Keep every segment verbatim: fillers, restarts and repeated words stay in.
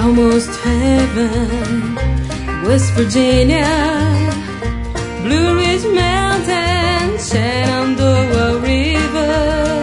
almost heaven, West Virginia, Blue Ridge Mountains, Shenandoah River.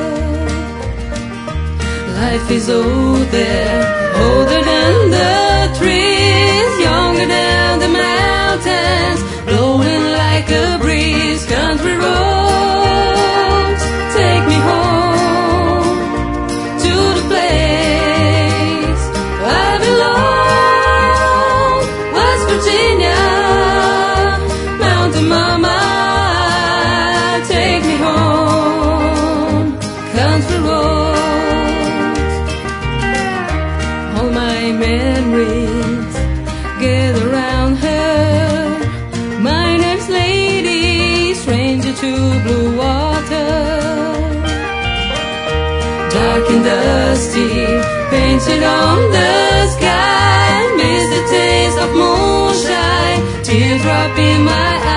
Life is old there, older than the trees, younger than the mountains, blowing like a breeze. Country roads, take me home to the place I belong. West Virginia, Mountain Mama, take me home. Country roads, all my memories gather around her. My name's Lady, stranger to blue water. Dark and dusty, painted on the sky, miss the taste of moonshine, teardrop in my